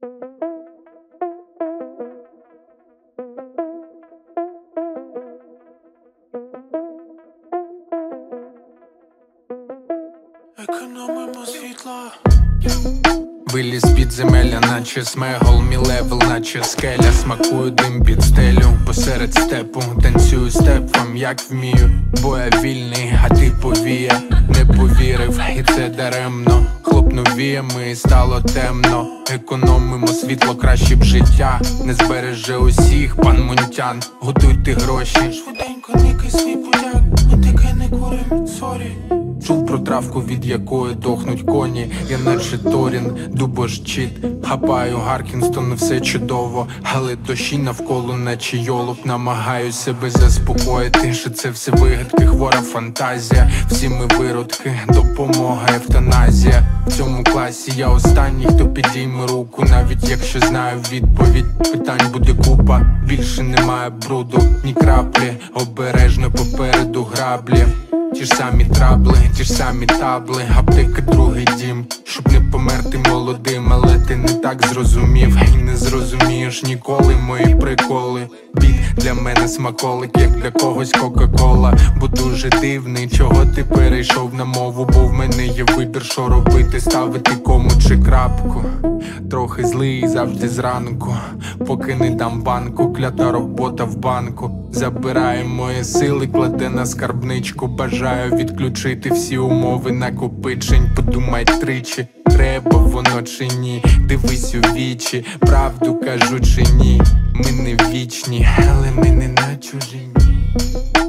Економимо світла. Виліз під земеля, наче смегол, мій левел, наче скеля. Смакую дим під стелю, посеред степу танцюю степом, як вмію. Бо я вільний, а ти повія. Не повірив, і це даремно. Хлопнув віями і стало темно. Економимо світло, краще б життя не збереже усіх, пан Мунтян. Готуйте гроші, Швиденько никай свій будяк, не тикай, не курим, сорі. чув про травку, від якої дохнуть коні. Я наче Торін, дубожчит. Хапаю Гаркінстон, все чудово. Але дощі навколо, наче йолоп. Намагаюсь себе заспокоїти, що це все вигадки, хвора фантазія. Всі ми виродки, допомога, евтаназія. В цьому класі я останній, хто підійме руку. Навіть якщо знаю відповідь, питань буде купа. Більше немає бруду, ні краплі. Обережно попереду граблі. Ті ж самі трабли, ті ж самі табли. Аптека другий дім, щоб не померти молодим. Але ти не так зрозумів і не зрозумієш ніколи мої приколи. Біт для мене смаколик, як для когось кока-кола. Бо дуже дивний, чого ти перейшов на мову. Бо в мене є вибір, що робити, ставити кому чи крапку. Трохи злий завжди зранку, поки не дам банку. Клята робота в банку забирає мої сили, кладе на скарбничку. Бажаю відключити всі умови накопичень. Подумай тричі, треба воно чи ні. Дивись у вічі, правду кажу чи ні. Ми не вічні, але ми не на чужині.